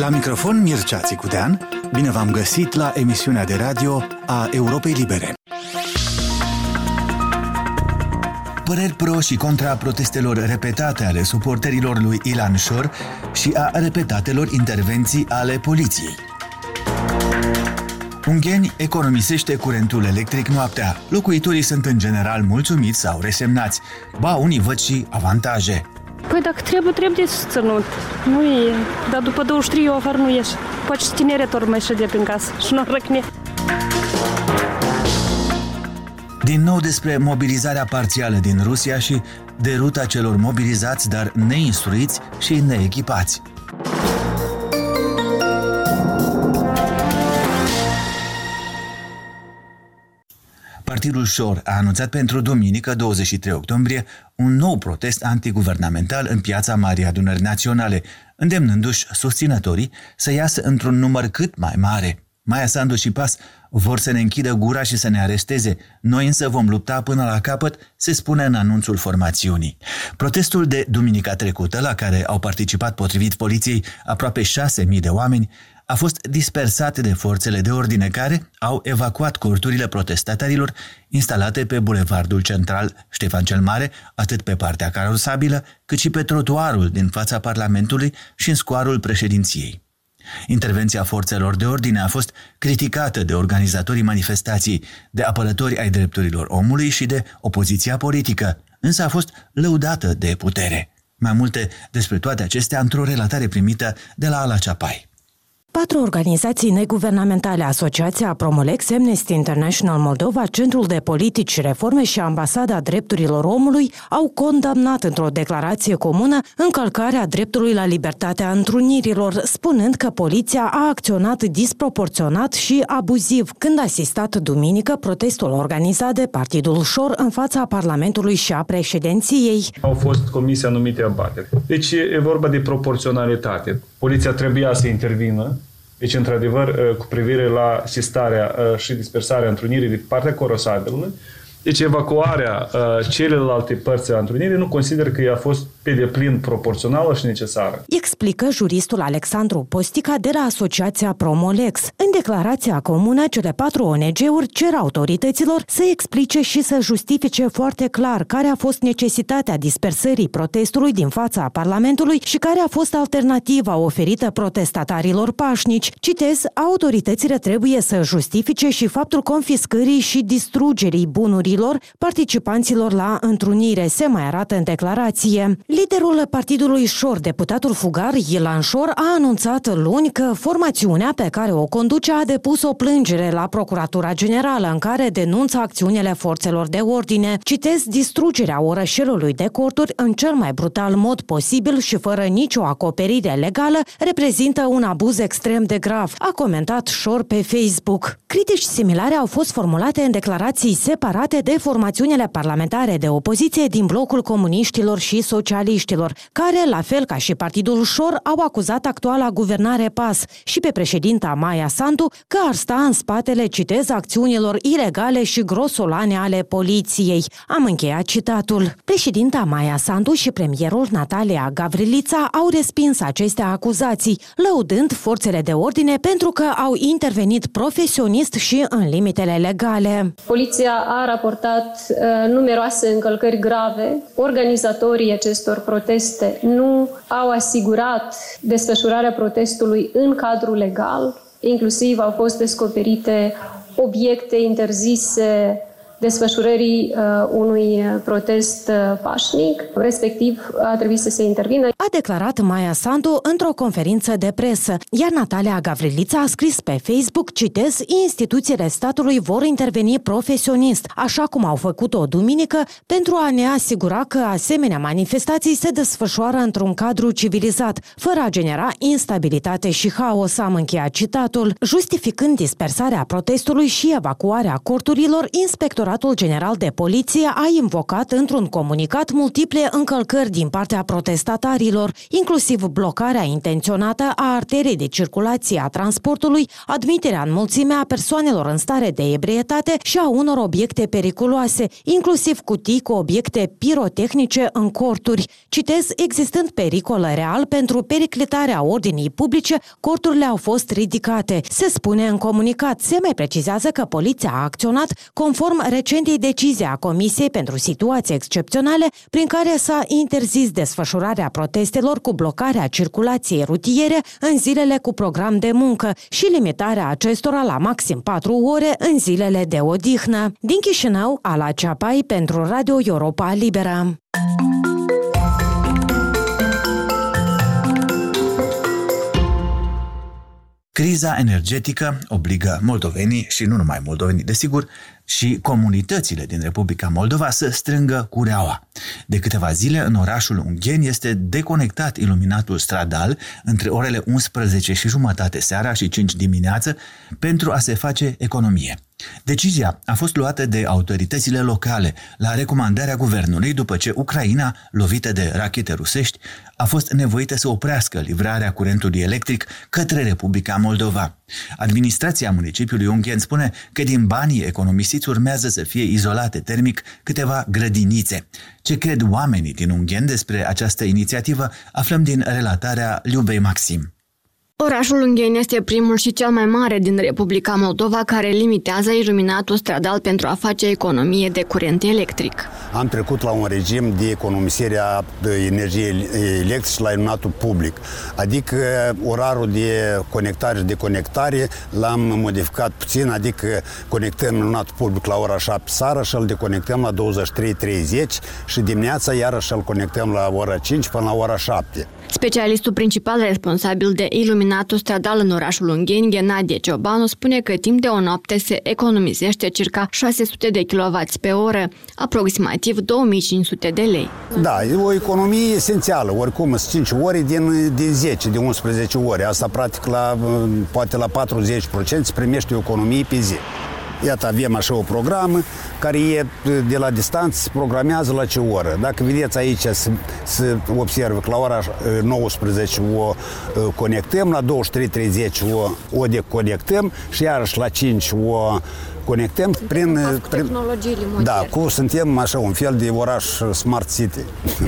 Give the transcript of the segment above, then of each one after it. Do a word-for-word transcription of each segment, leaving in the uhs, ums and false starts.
La microfon Mircea Țicudean, bine v-am găsit la emisiunea de radio a Europei Libere. Păreri pro și contra protestelor repetate ale suporterilor lui Ilan Șor și a repetatelor intervenții ale poliției. Ungheni economisește curentul electric noaptea. Locuitorii sunt în general mulțumiți sau resemnați. Ba, unii văd și avantaje. Păi dacă trebuie, trebuie susținut. Nu e. Dar după douăzeci și trei eu afară nu ieși. Poate și tineretul mai șede prin casă și nu răcne. Din nou despre mobilizarea parțială din Rusia și de ruta celor mobilizați, dar neinstruiți și neechipați. Partidul Șor a anunțat pentru duminică, douăzeci și trei octombrie, un nou protest antiguvernamental în piața Marii Adunări Naționale, îndemnându-și susținătorii să iasă într-un număr cât mai mare. Maia Sandu și Pas vor să ne închidă gura și să ne aresteze. Noi însă vom lupta până la capăt, se spune în anunțul formațiunii. Protestul de duminica trecută, la care au participat potrivit poliției aproape șase mii de oameni, a fost dispersat de forțele de ordine care au evacuat corturile protestatarilor instalate pe bulevardul central Ștefan cel Mare, atât pe partea carosabilă, cât și pe trotuarul din fața Parlamentului și în scoarul președinției. Intervenția forțelor de ordine a fost criticată de organizatorii manifestației, de apărători ai drepturilor omului și de opoziția politică, însă a fost lăudată de putere. Mai multe despre toate acestea într-o relatare primită de la Ala Ceapai. Patru organizații neguvernamentale, Asociația Promolex, Amnesty International Moldova, Centrul de Politici și Reforme și Ambasada Drepturilor Omului au condamnat într-o declarație comună încălcarea dreptului la libertatea întrunirilor, spunând că poliția a acționat disproporționat și abuziv când a asistat duminică protestul organizat de Partidul Șor în fața Parlamentului și a președinției. Au fost comise anumite abateri. Deci e vorba de proporționalitate. Poliția trebuia să intervină. Deci, într-adevăr, cu privire la asistarea și dispersarea întrunirii de partea corosabilului, deci evacuarea celelalte părți a întrunirii nu consider că ea a fost pe deplin proporțională și necesară. Explică juristul Alexandru Postica de la Asociația Promolex. În declarația comună, cele patru O N G-uri cer autorităților să explice și să justifice foarte clar care a fost necesitatea dispersării protestului din fața Parlamentului și care a fost alternativa oferită protestatarilor pașnici. Citez, autoritățile trebuie să justifice și faptul confiscării și distrugerii bunurilor participanților la întrunire, se mai arată în declarație. Liderul Partidului Șor, deputatul fugar Ilan Șor, a anunțat luni că formațiunea pe care o conduce a depus o plângere la Procuratura Generală în care denunță acțiunile forțelor de ordine. Citez, distrugerea orășelului de corturi în cel mai brutal mod posibil și fără nicio acoperire legală reprezintă un abuz extrem de grav, a comentat Șor pe Facebook. Critici similare au fost formulate în declarații separate de formațiunile parlamentare de opoziție din blocul comuniștilor și socialiștilor, care, la fel ca și Partidul Șor, au acuzat actuala guvernare P A S și pe președinta Maia Sandu că ar sta în spatele, citez, acțiunilor ilegale și grosolane ale poliției. Am încheiat citatul. Președinta Maia Sandu și premierul Natalia Gavrilița au respins aceste acuzații, lăudând forțele de ordine pentru că au intervenit profesionist și în limitele legale. Poliția a raportat uh, numeroase încălcări grave. Organizatorii acestor proteste nu au asigurat desfășurarea protestului în cadrul legal. Inclusiv au fost descoperite obiecte interzise desfășurării uh, unui protest uh, pașnic, respectiv a trebuit să se intervină. A declarat Maia Sandu într-o conferință de presă, iar Natalia Gavrilița a scris pe Facebook, citez, instituțiile statului vor interveni profesionist, așa cum au făcut-o duminică, pentru a ne asigura că asemenea manifestații se desfășoară într-un cadru civilizat, fără a genera instabilitate și haos, am încheiat citatul. Justificând dispersarea protestului și evacuarea corturilor, inspectoratul General de Poliție a invocat într-un comunicat multiple încălcări din partea protestatarilor. autorităților, inclusiv blocarea intenționată a arterei de circulație a transportului, admiterea în mulțime a persoanelor în stare de ebrietate și a unor obiecte periculoase, inclusiv cutii cu obiecte pirotehnice în corturi. Citez, existând pericol real pentru periclitarea ordinii publice, corturile au fost ridicate. Se spune în comunicat. Se mai precizează că poliția a acționat conform recentei decizii a Comisiei pentru Situații Excepționale, prin care s-a interzis desfășurarea protestelor cu blocarea circulației rutiere în zilele cu program de muncă și limitarea acestora la maxim patru ore în zilele de odihnă. Din Chișinău, Ala Ceapai pentru Radio Europa Liberă. Criza energetică obligă moldovenii, și nu numai moldovenii, desigur, și comunitățile din Republica Moldova să strângă cureaua. De câteva zile, în orașul Ungheni este deconectat iluminatul stradal între orele unsprezece și jumătate seara și cinci dimineață pentru a se face economie. Decizia a fost luată de autoritățile locale la recomandarea guvernului după ce Ucraina, lovită de rachete rusești, a fost nevoită să oprească livrarea curentului electric către Republica Moldova. Administrația municipiului Ungheni spune că din banii economisiți urmează să fie izolate termic câteva grădinițe. Ce cred oamenii din Ungheni despre această inițiativă aflăm din relatarea Liubei Maxim. Orașul Ungheni este primul și cel mai mare din Republica Moldova care limitează iluminatul stradal pentru a face economie de curent electric. Am trecut la un regim de economisire a energiei electrice la iluminatul public, adică orarul de conectare și deconectare l-am modificat puțin, adică conectăm iluminatul public la ora șapte seara și îl deconectăm la douăzeci și trei treizeci și dimineața iarăși îl conectăm la ora cinci până la ora șapte. Specialistul principal responsabil de iluminatul stradal în orașul Ungheni, Ghenadie Ciobanu, spune că timp de o noapte se economisește circa șase sute de kilowați pe oră, aproximativ două mii cinci sute de lei. Da, e o economie esențială, oricum sunt cinci ore din, din zece, din unsprezece ore. Asta practic la, poate la patruzeci la sută primește o economie pe zi. Iată, avem așa o programă care e de la distanță, se programează la ce oră. Dacă vedeți aici, se, se observă că la ora nouăsprezece o conectăm, la douăzeci și trei treizeci o, o deconectăm și iarăși la cinci o conectăm prin... Cu tehnologiile moderne. Da, cu, suntem așa un fel de oraș Smart City.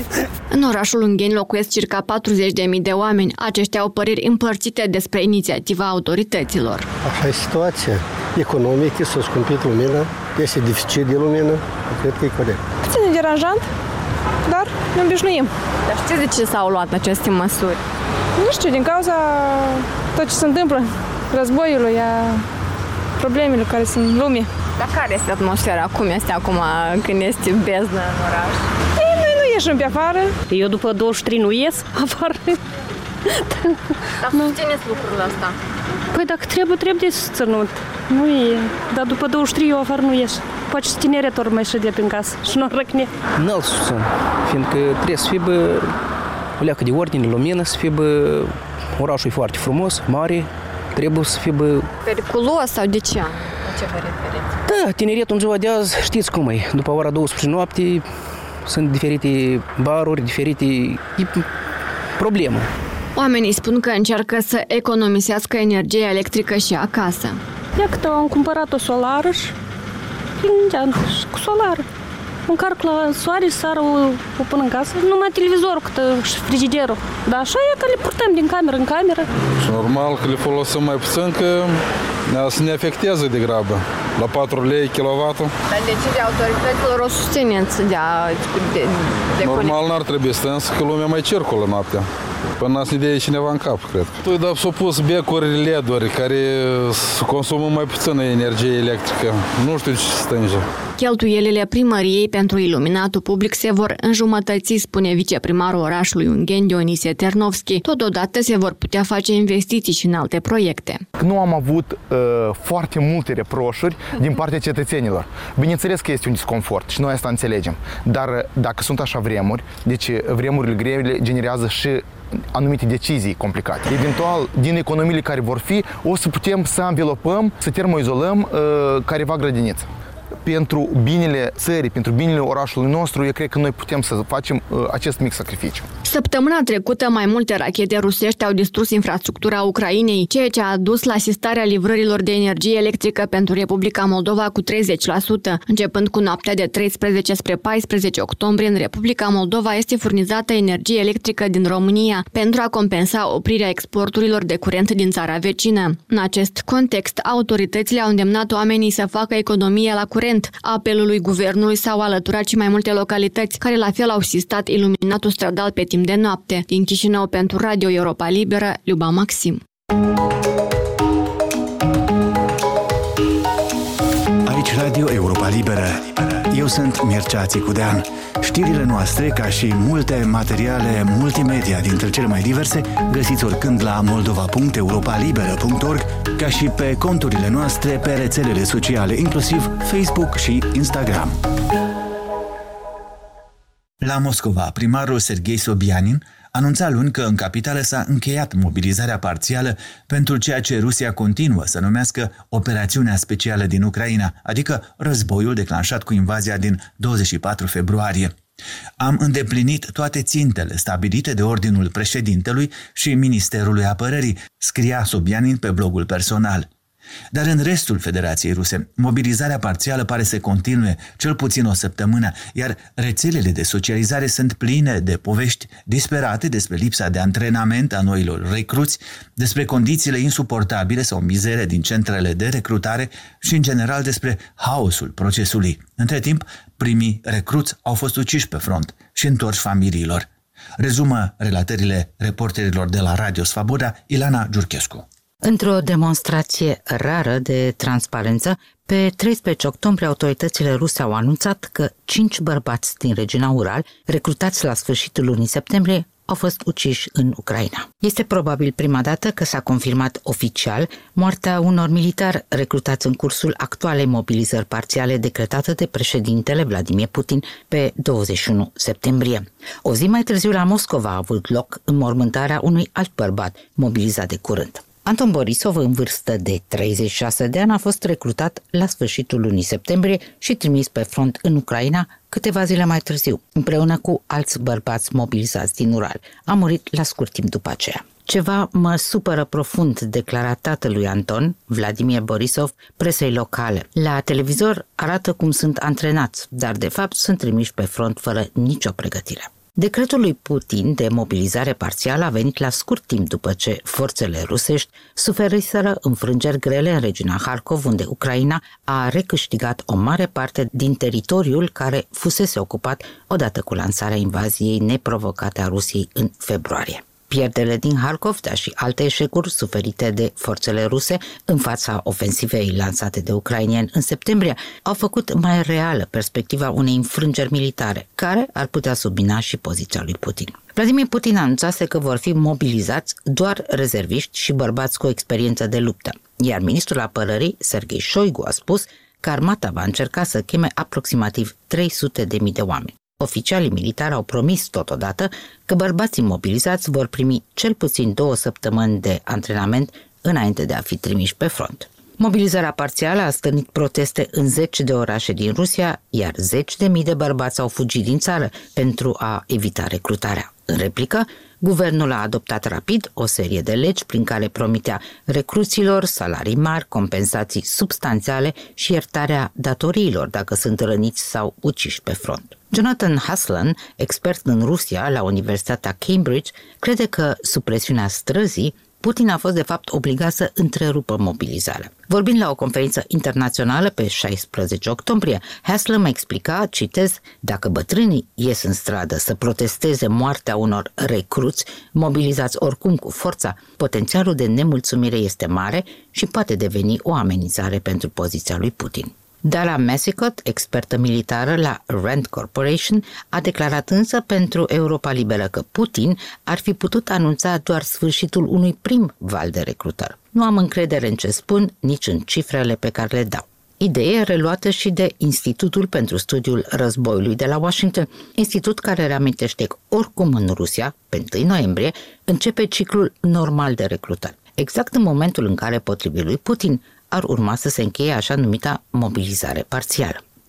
În orașul Ungheni locuiesc circa patruzeci de mii de oameni. Aceștia au păreri împărțite despre inițiativa autorităților. Așa e situația economică, s-a scumpit lumina, este deficit de lumină, cred că e corect. Puțin e deranjant, dar ne obișnuim. Dar știți de ce s-au luat aceste măsuri? Nu știu, din cauza tot ce se întâmplă, războiului, a problemele care sunt în lume. Dar care este atmosfera? Cum este acum când este beznă în oraș? Ei, noi nu ieșim pe afară. Eu după douăzeci și trei nu ies afară. Dar susțineți lucrul ăsta? Păi dacă trebuie, trebuie susținut. Nu e. Dar după douăzeci și trei eu afară nu ies. Poate și tineretul mai ședea prin casă și nu răcne. Nu-l susțin, fiindcă trebuie să fie bă, o leacă de ordine, lumină, să fie bă, orașul e foarte frumos, mare, trebuie să fie bă... Periculos sau de ce? La ce vă referiți? Da, tineretul în ziua de azi știți cum e. După ora douăsprezece noapte sunt diferite baruri, diferite probleme. Oamenii spun că încearcă să economisească energie electrică și acasă. Ia că am cumpărat o solară și și cu solară. Încarc la soare și seara o, o pun în casă. Numai televizorul și frigiderul. Dar așa e că le purtăm din cameră în cameră. Și normal că le folosim mai puțin, că să ne afectează de grabă. La patru lei kilowatul. Dar decizia autorităților o susțineți de a... De, de normal n-ar trebui să însă că lumea mai circulă noaptea. Până să ne dea cineva în cap, cred. Tu, dar s-au pus becuri L E D-uri care consumă mai puțină energie electrică. Nu știu ce se stânge. Cheltuielile primăriei pentru iluminatul public se vor înjumătăți, spune viceprimarul orașului Ungheni, Dionisie Ternovski. Totodată se vor putea face investiții și în alte proiecte. Nu am avut uh, foarte multe reproșuri din partea cetățenilor. Bineînțeles că este un disconfort și noi asta înțelegem. Dar dacă sunt așa vremuri, deci vremurile grele generează și anumite decizii complicate. Eventual, din economiile care vor fi, o să putem să învelopăm, să termoizolăm uh, careva grădiniță. pentru binele țării, pentru binele orașului nostru, eu cred că noi putem să facem acest mic sacrificiu. Săptămâna trecută, mai multe rachete rusești au distrus infrastructura Ucrainei, ceea ce a dus la asistarea livrărilor de energie electrică pentru Republica Moldova cu treizeci la sută. Începând cu noaptea de treisprezece spre paisprezece octombrie, în Republica Moldova este furnizată energie electrică din România pentru a compensa oprirea exporturilor de curent din țara vecină. În acest context, autoritățile au îndemnat oamenii să facă economie la curent. Apelului guvernului s-au alăturat și mai multe localități, care la fel au asistat iluminatul stradal pe timp de noapte. Din Chișinău pentru Radio Europa Liberă, Luba Maxim. Aici Radio Europa Liberă. Eu sunt Mircea Țicudean. Știrile noastre, ca și multe materiale multimedia dintre cele mai diverse, găsiți oricând la moldova punct europa liberă punct org, ca și pe conturile noastre pe rețelele sociale, inclusiv Facebook și Instagram. La Moscova, primarul Serghei Sobianin anunța luni că în capitală s-a încheiat mobilizarea parțială pentru ceea ce Rusia continuă să numească operațiunea specială din Ucraina, adică războiul declanșat cu invazia din douăzeci și patru februarie. Am îndeplinit toate țintele stabilite de ordinul președintelui și Ministerului Apărării, scria Sobianin pe blogul personal. Dar în restul Federației Ruse, mobilizarea parțială pare să continue cel puțin o săptămână, iar rețelele de socializare sunt pline de povești disperate despre lipsa de antrenament a noilor recruți, despre condițiile insuportabile sau mizere din centrele de recrutare și, în general, despre haosul procesului. Între timp, primii recruți au fost uciși pe front și întorși familiilor. Rezumă relatările reporterilor de la Radio Svaboda, Ilana Giurchescu. Într-o demonstrație rară de transparență, pe treisprezece octombrie autoritățile ruse au anunțat că cinci bărbați din regiunea Ural, recrutați la sfârșitul lunii septembrie, au fost uciși în Ucraina. Este probabil prima dată că s-a confirmat oficial moartea unor militari recrutați în cursul actualei mobilizări parțiale decretată de președintele Vladimir Putin pe douăzeci și unu septembrie. O zi mai târziu la Moscova a avut loc înmormântarea unui alt bărbat mobilizat de curând. Anton Borisov, în vârstă de treizeci și șase de ani, a fost recrutat la sfârșitul lunii septembrie și trimis pe front în Ucraina câteva zile mai târziu, împreună cu alți bărbați mobilizați din Ural. A murit la scurt timp după aceea. Ceva mă supără profund, declara tatălui Anton, Vladimir Borisov, presei locale. La televizor arată cum sunt antrenați, dar de fapt sunt trimiși pe front fără nicio pregătire. Decretul lui Putin de mobilizare parțială a venit la scurt timp după ce forțele rusești suferiseră înfrângeri grele în regiunea Harkov, unde Ucraina a recâștigat o mare parte din teritoriul care fusese ocupat odată cu lansarea invaziei neprovocate a Rusiei în februarie. Pierderile din Harkov, dar și alte eșecuri suferite de forțele ruse în fața ofensivei lansate de ucrainieni în septembrie au făcut mai reală perspectiva unei înfrângeri militare, care ar putea submina și poziția lui Putin. Vladimir Putin anunțase că vor fi mobilizați doar rezerviști și bărbați cu experiență de luptă, iar ministrul apărării, Serghei Șoigu, a spus că armata va încerca să cheme aproximativ trei sute de mii de oameni. Oficialii militari au promis totodată că bărbații mobilizați vor primi cel puțin două săptămâni de antrenament înainte de a fi trimiși pe front. Mobilizarea parțială a stârnit proteste în zeci de orașe din Rusia, iar zeci de mii de bărbați au fugit din țară pentru a evita recrutarea. În replică, guvernul a adoptat rapid o serie de legi prin care promitea recruților salarii mari, compensații substanțiale și iertarea datoriilor dacă sunt răniți sau uciși pe front. Jonathan Haslan, expert în Rusia la Universitatea Cambridge, crede că sub presiunea străzii, Putin a fost de fapt obligat să întrerupă mobilizarea. Vorbind la o conferință internațională pe șaisprezece octombrie, Haslam explica, citez, dacă bătrânii ies în stradă să protesteze moartea unor recruți mobilizați oricum cu forța, potențialul de nemulțumire este mare și poate deveni o amenințare pentru poziția lui Putin. Dara Massicot, expertă militară la Rand Corporation, a declarat însă pentru Europa Liberă că Putin ar fi putut anunța doar sfârșitul unui prim val de recrutări. Nu am încredere în ce spun, nici în cifrele pe care le dau. Idee reluată și de Institutul pentru Studiul Războiului de la Washington, institut care reamintește că oricum în Rusia, pe întâi noiembrie, începe ciclul normal de recrutări, exact în momentul în care, potrivit lui Putin, ar urma să se încheie așa numita mobilizare parțială.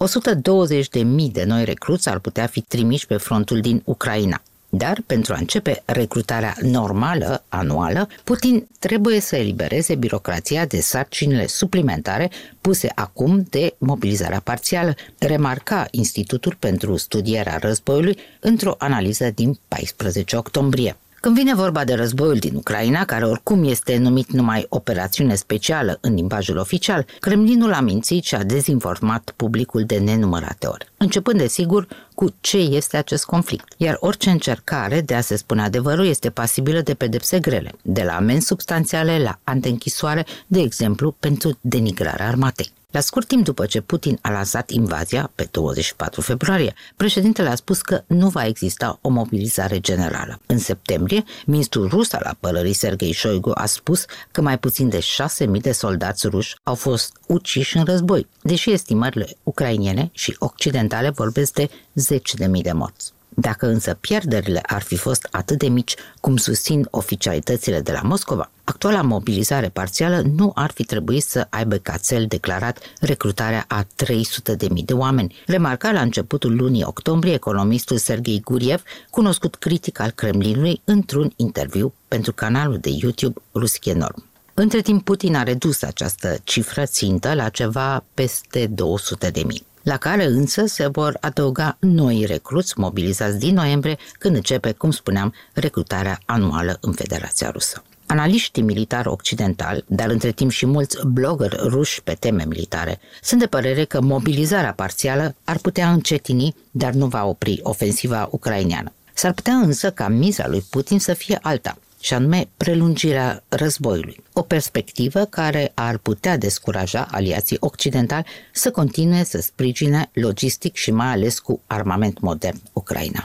o sută douăzeci de mii de noi recruți ar putea fi trimiși pe frontul din Ucraina. Dar pentru a începe recrutarea normală, anuală, Putin trebuie să elibereze birocrația de sarcinile suplimentare puse acum de mobilizarea parțială, remarca Institutul pentru Studierea Războiului într-o analiză din paisprezece octombrie. Când vine vorba de războiul din Ucraina, care oricum este numit numai operațiune specială în limbajul oficial, Kremlinul a mințit și a dezinformat publicul de nenumărate ori, începând desigur cu ce este acest conflict. Iar orice încercare de a se spune adevărul este pasibilă de pedepse grele, de la amenzi substanțiale la ani de închisoare, de exemplu pentru denigrarea armatei. La scurt timp după ce Putin a lansat invazia, pe douăzeci și patru februarie, președintele a spus că nu va exista o mobilizare generală. În septembrie, ministrul rus al apărării Sergei Shoigu a spus că mai puțin de șase mii de soldați ruși au fost uciși în război, deși estimările ucrainene și occidentale vorbesc de zeci de mii de morți. Dacă însă pierderile ar fi fost atât de mici cum susțin oficialitățile de la Moscova, actuala mobilizare parțială nu ar fi trebuit să aibă ca cel declarat recrutarea a trei sute de mii de oameni, remarca la începutul lunii octombrie economistul Sergei Guriev, cunoscut critic al Kremlinului, într-un interviu pentru canalul de YouTube Ruski Norm. Între timp, Putin a redus această cifră țintă la ceva peste două sute de mii. La care însă se vor adăuga noi recruți mobilizați din noiembrie, când începe, cum spuneam, recrutarea anuală în Federația Rusă. Analiștii militari occidentali, dar între timp și mulți blogger ruși pe teme militare, sunt de părere că mobilizarea parțială ar putea încetini, dar nu va opri ofensiva ucraineană. S-ar putea însă ca miza lui Putin să fie alta, și anume prelungirea războiului, o perspectivă care ar putea descuraja aliații occidentali să continue să sprijine logistic și mai ales cu armament modern Ucraina.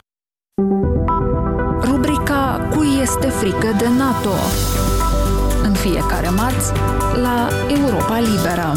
Rubrica Cui este frică de NATO? În fiecare marți la Europa Liberă.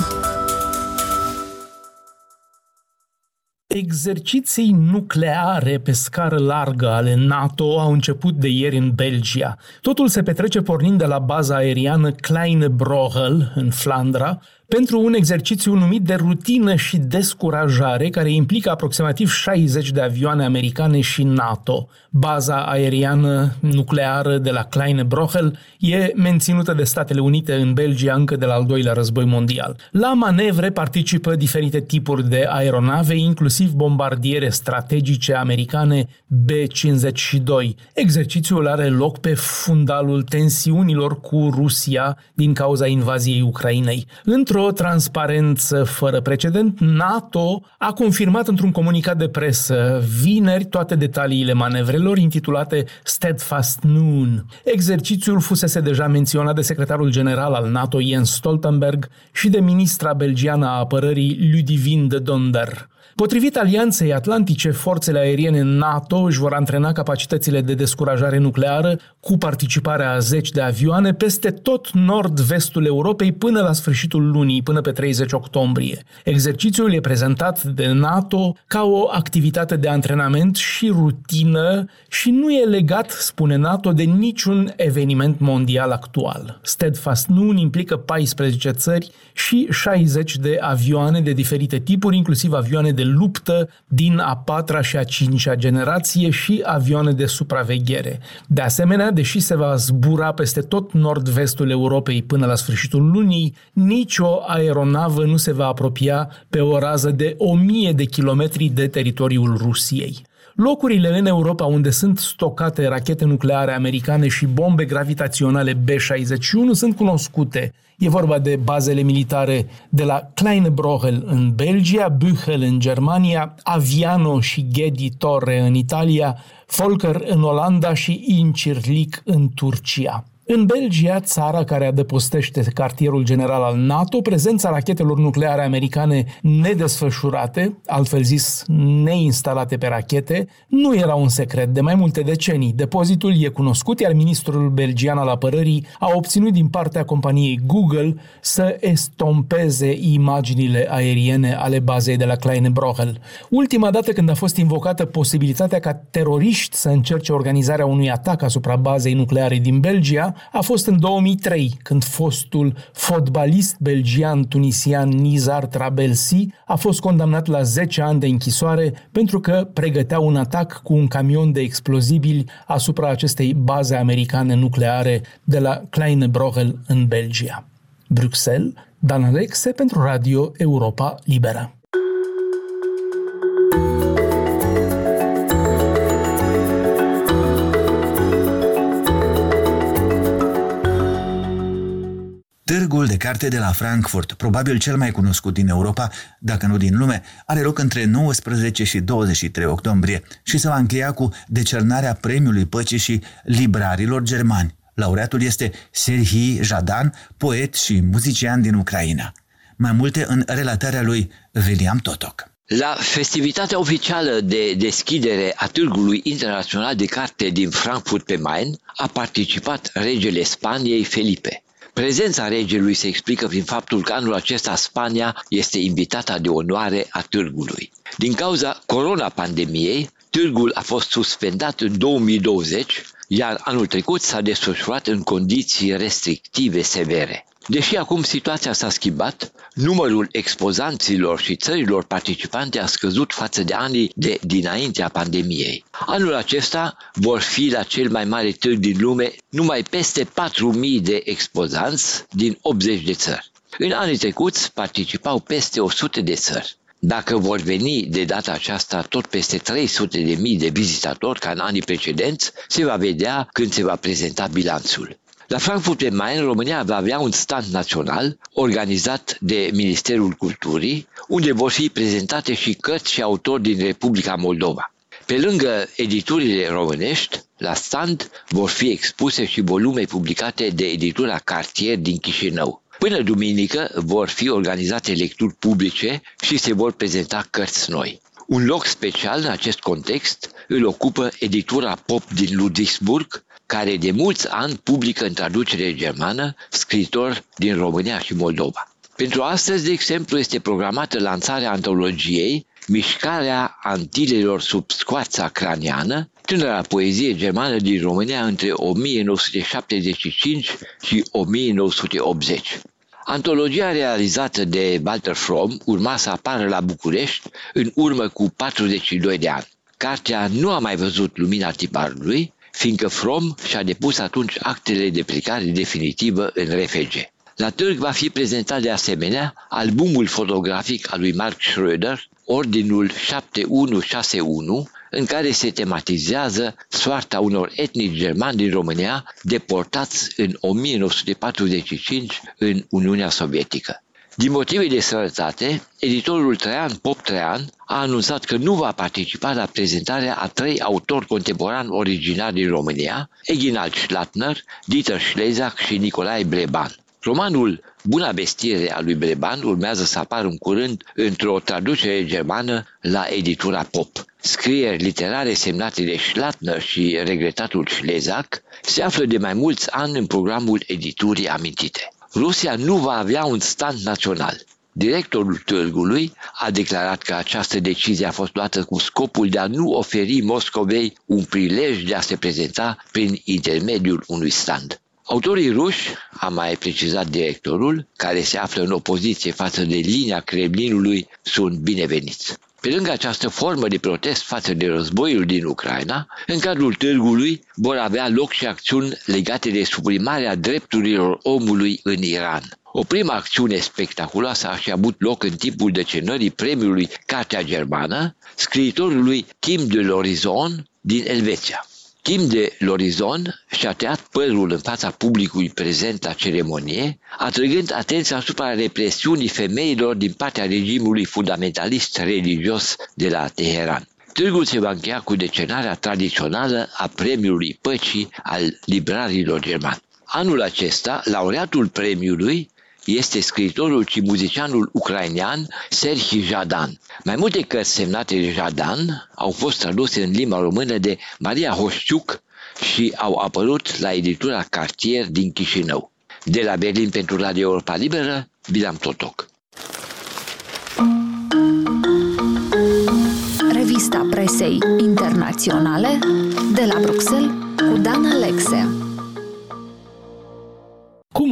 Exerciții nucleare pe scară largă ale NATO au început de ieri în Belgia. Totul se petrece pornind de la baza aeriană Kleine Broghel, în Flandra, pentru un exercițiu numit de rutină și descurajare, care implică aproximativ șaizeci de avioane americane și NATO. Baza aeriană nucleară de la Kleine Broghel e menținută de Statele Unite în Belgia încă de la al doilea război mondial. La manevre participă diferite tipuri de aeronave, inclusiv bombardiere strategice americane B cincizeci și doi. Exercițiul are loc pe fundalul tensiunilor cu Rusia din cauza invaziei Ucrainei. Într-o o transparență fără precedent, NATO a confirmat într-un comunicat de presă vineri toate detaliile manevrelor, intitulate Steadfast Noon. Exercițiul fusese deja menționat de secretarul general al NATO Jens Stoltenberg și de ministra belgiană a apărării Ludivine de Donder. Potrivit Alianței Atlantice, forțele aeriene NATO își vor antrena capacitățile de descurajare nucleară cu participarea a zeci de avioane peste tot nord-vestul Europei până la sfârșitul lunii, până pe treizeci octombrie. Exercițiul e prezentat de NATO ca o activitate de antrenament și rutină și nu e legat, spune NATO, de niciun eveniment mondial actual. Steadfast Noon implică paisprezece țări și șaizeci de avioane de diferite tipuri, inclusiv avioane de luptă din a patra și a cincea generație și avioane de supraveghere. De asemenea, deși se va zbura peste tot nord-vestul Europei până la sfârșitul lunii, nicio aeronavă nu se va apropia pe o rază de o mie de kilometri de teritoriul Rusiei. Locurile în Europa unde sunt stocate rachete nucleare americane și bombe gravitaționale B șaizeci și unu sunt cunoscute. E vorba de bazele militare de la Kleine Broghel în Belgia, Büchel în Germania, Aviano și Ghedi Torre în Italia, Volker în Olanda și Incirlik în Turcia. În Belgia, țara care adăpostește cartierul general al NATO, prezența rachetelor nucleare americane nedesfășurate, altfel zis neinstalate pe rachete, nu era un secret de mai multe decenii. Depozitul e cunoscut, iar ministrul belgian al apărării a obținut din partea companiei Google să estompeze imaginile aeriene ale bazei de la Kleine Broghel. Ultima dată când a fost invocată posibilitatea ca teroriști să încerce organizarea unui atac asupra bazei nucleare din Belgia a fost în două mii trei, când fostul fotbalist belgian-tunisian Nizar Trabelsi a fost condamnat la zece ani de închisoare pentru că pregătea un atac cu un camion de explozibili asupra acestei baze americane nucleare de la Kleine Broghel în Belgia. Bruxelles, Dan Alexe pentru Radio Europa Liberă. Târgul de carte de la Frankfurt, probabil cel mai cunoscut din Europa, dacă nu din lume, are loc între nouăsprezece și douăzeci și trei octombrie și se va încheia cu decernarea Premiului Păcii și Librarilor Germani. Laureatul este Serhii Jadan, poet și muzician din Ucraina. Mai multe în relatarea lui William Totoc. La festivitatea oficială de deschidere a Târgului Internațional de Carte din Frankfurt pe Main a participat regele Spaniei Felipe. Prezența regelui se explică prin faptul că anul acesta Spania este invitata de onoare a târgului. Din cauza corona-pandemiei, târgul a fost suspendat în două mii douăzeci, iar anul trecut s-a desfășurat în condiții restrictive severe. Deși acum situația s-a schimbat, numărul expozanților și țărilor participante a scăzut față de anii de dinaintea pandemiei. Anul acesta vor fi la cel mai mare târg din lume numai peste patru mii de expozanți din optzeci de țări. În anii trecuți participau peste o sută de țări. Dacă vor veni de data aceasta tot peste trei sute de mii de vizitatori ca în anii precedenți, se va vedea când se va prezenta bilanțul. La Frankfurt pe Main, România va avea un stand național organizat de Ministerul Culturii, unde vor fi prezentate și cărți și autori din Republica Moldova. Pe lângă editurile românești, la stand vor fi expuse și volume publicate de editura Cartier din Chișinău. Până duminică vor fi organizate lecturi publice și se vor prezenta cărți noi. Un loc special în acest context îl ocupă editura Pop din Ludwigsburg, care de mulți ani publică în traducere germană scriitori din România și Moldova. Pentru astăzi, de exemplu, este programată lansarea antologiei Mișcarea Antilelor sub scoarța craniană, tânăra poezie germană din România între o mie nouă sute șaptezeci și cinci și o mie nouă sute optzeci. Antologia realizată de Walter Fromm urma să apară la București în urmă cu patruzeci și doi de ani. Cartea nu a mai văzut lumina tiparului, fiindcă Fromm și-a depus atunci actele de plecare definitivă în R F G. La târg va fi prezentat de asemenea albumul fotografic al lui Mark Schröder, Ordinul șapte unu șase unu, în care se tematizează soarta unor etnici germani din România deportați în o mie nouă sute patruzeci și cinci în Uniunea Sovietică. Din motive de sănătate, editorul Traian Pop Traian a anunțat că nu va participa la prezentarea a trei autori contemporani originari din România, Eginald Schlatner, Dieter Schlezak și Nicolae Bleban. Romanul Buna Bestire a lui Bleban urmează să apară în curând într-o traducere germană la editura Pop. Scrieri literare semnate de Schlatner și regretatul Schlezak se află de mai mulți ani în programul editurii amintite. Rusia nu va avea un stand național. Directorul târgului a declarat că această decizie a fost luată cu scopul de a nu oferi Moscovei un prilej de a se prezenta prin intermediul unui stand. Autorii ruși, a mai precizat directorul, care se află în opoziție față de linia Kremlinului, sunt bineveniți. Pe lângă această formă de protest față de războiul din Ucraina, în cadrul târgului vor avea loc și acțiuni legate de suprimarea drepturilor omului în Iran. O primă acțiune spectaculoasă a și avut loc în timpul decenării premiului Cartea Germană, scriitorului Kim de l'Horizon din Elveția. Kim de l'Horizon și-a tăiat părul în fața publicului prezent la ceremonie, atrăgând atenția asupra represiunii femeilor din partea regimului fundamentalist religios de la Teheran. Târgul se va încheia cu decernarea tradițională a Premiului Păcii al Librarilor Germani. Anul acesta, laureatul premiului este scriitorul și muzicianul ucrainean Serhii Jadan. Mai multe cărți semnate de Jadan au fost traduse în limba română de Maria Hoșciuc și au apărut la editura Cartier din Chișinău. De la Berlin pentru Radio Europa Liberă, William Totoc. Revista presei internaționale de la Bruxelles cu Dan Alexe.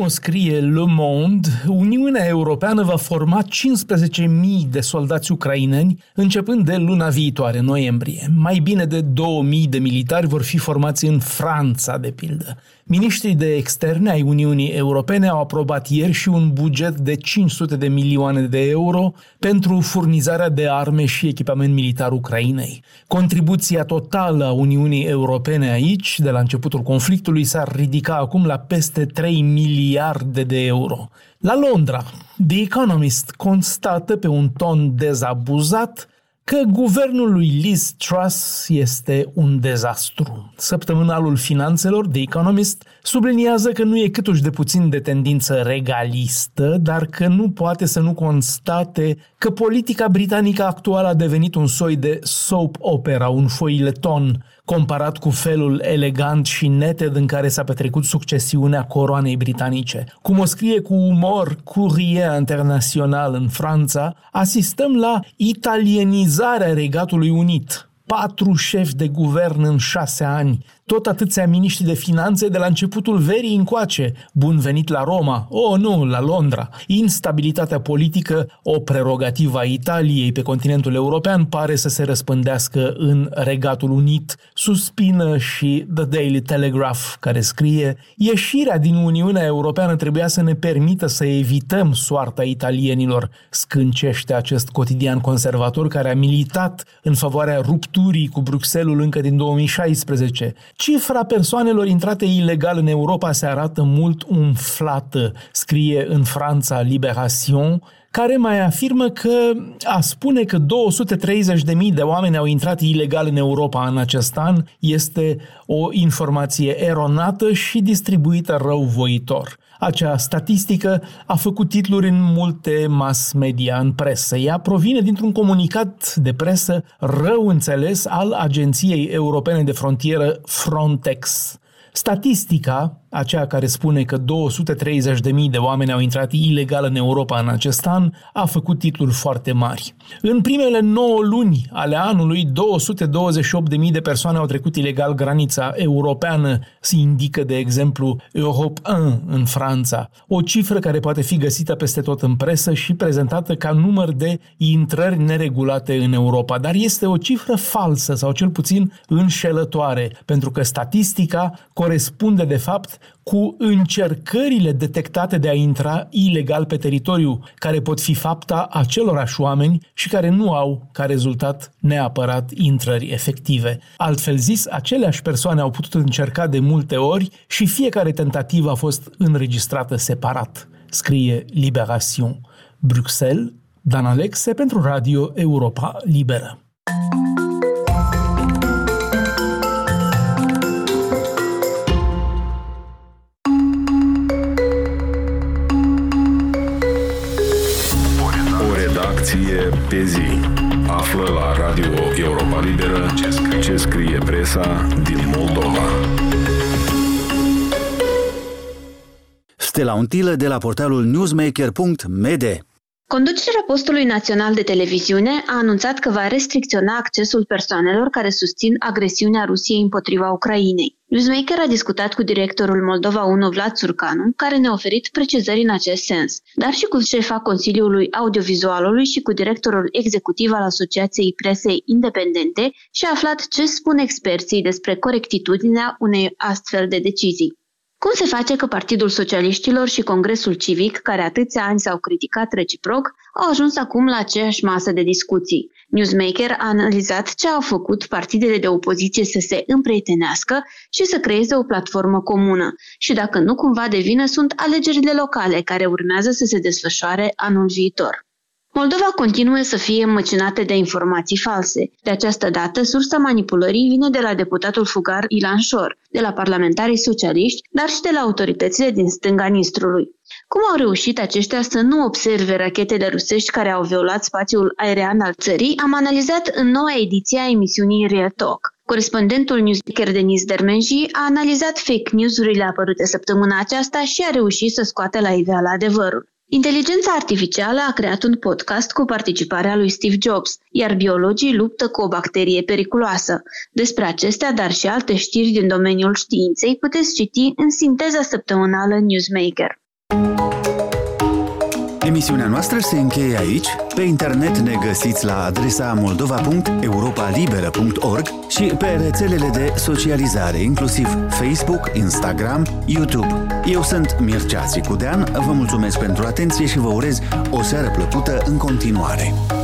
o scrie Le Monde, Uniunea Europeană va forma cincisprezece mii de soldați ucraineni începând de luna viitoare, noiembrie. Mai bine de două mii de militari vor fi formați în Franța, de pildă. Miniștrii de externe ai Uniunii Europene au aprobat ieri și un buget de cinci sute de milioane de euro pentru furnizarea de arme și echipament militar Ucrainei. Contribuția totală a Uniunii Europene aici, de la începutul conflictului, s-ar ridica acum la peste trei miliarde de euro. La Londra, The Economist constată pe un ton dezabuzat că guvernul lui Liz Truss este un dezastru. Săptămânalul Finanțelor, The Economist, subliniază că nu e câtuși de puțin de tendință regalistă, dar că nu poate să nu constate că politica britanică actuală a devenit un soi de soap opera, un foileton, comparat cu felul elegant și neted în care s-a petrecut succesiunea coroanei britanice. Cum o scrie cu umor Courrier International în Franța, asistăm la italienizarea Regatului Unit. Patru șefi de guvern în șase ani, tot atâția miniștri de finanțe de la începutul verii încoace. Bun venit la Roma, oh nu, la Londra. Instabilitatea politică, o prerogativă a Italiei pe continentul european, pare să se răspândească în Regatul Unit, suspină și The Daily Telegraph, care scrie: ieșirea din Uniunea Europeană trebuia să ne permită să evităm soarta italienilor, scâncește acest cotidian conservator care a militat în favoarea rupturii cu Bruxelles încă din două mii șaisprezece. Cifra persoanelor intrate ilegal în Europa se arată mult umflată, scrie în Franța Libération, care mai afirmă că a spune că două sute treizeci de mii de oameni au intrat ilegal în Europa în acest an este o informație eronată și distribuită răuvoitor. Acea statistică a făcut titluri în multe mass media, în presă. Ea provine dintr-un comunicat de presă rău înțeles al Agenției Europene de Frontieră Frontex. Statistica, aceea care spune că două sute treizeci de mii de oameni au intrat ilegal în Europa în acest an, a făcut titluri foarte mari. În primele nouă luni ale anului, două sute douăzeci și opt de mii de persoane au trecut ilegal granița europeană, se indică, de exemplu, Europe unu în Franța, o cifră care poate fi găsită peste tot în presă și prezentată ca număr de intrări neregulate în Europa, dar este o cifră falsă sau cel puțin înșelătoare, pentru că statistica corespunde de fapt cu încercările detectate de a intra ilegal pe teritoriu, care pot fi fapta acelorași oameni și care nu au ca rezultat neapărat intrări efective. Altfel zis, aceleași persoane au putut încerca de multe ori și fiecare tentativă a fost înregistrată separat, scrie Libération. Bruxelles, Dan Alexe pentru Radio Europa Liberă. Pe zi. Află la Radio Europa Liberă ce scrie presa din Moldova. Stella Untilă de la portalul newsmaker punct m d. Conducerea postului național de televiziune a anunțat că va restricționa accesul persoanelor care susțin agresiunea Rusiei împotriva Ucrainei. Newsmaker a discutat cu directorul Moldova unu Vlad Surcanu, care ne-a oferit precizări în acest sens, dar și cu șefa Consiliului Audiovizualului și cu directorul executiv al Asociației Presei Independente și a aflat ce spun experții despre corectitudinea unei astfel de decizii. Cum se face că Partidul Socialiștilor și Congresul Civic, care atâția ani s-au criticat reciproc, au ajuns acum la aceeași masă de discuții? Newsmaker a analizat ce au făcut partidele de opoziție să se împrietenească și să creeze o platformă comună și dacă nu cumva de vină sunt alegerile locale care urmează să se desfășoare anul viitor. Moldova continuă să fie măcinată de informații false. De această dată, sursa manipulării vine de la deputatul fugar Ilan Șor, de la parlamentarii socialiști, dar și de la autoritățile din stânga Nistrului. Cum au reușit aceștia să nu observe rachetele rusești care au violat spațiul aerian al țării, am analizat în noua ediție a emisiunii Real Talk. Corespondentul Newsmaker Denis Dermenji a analizat fake news-urile apărute săptămâna aceasta și a reușit să scoată la iveală adevărul. Inteligența artificială a creat un podcast cu participarea lui Steve Jobs, iar biologii luptă cu o bacterie periculoasă. Despre acestea, dar și alte știri din domeniul științei, puteți citi în sinteza săptămânală Newsmaker. Emisiunea noastră se încheie aici. Pe internet ne găsiți la adresa moldova punct europa liberă punct org și pe rețelele de socializare, inclusiv Facebook, Instagram, YouTube. Eu sunt Mircea Țicudean, vă mulțumesc pentru atenție și vă urez o seară plăcută în continuare.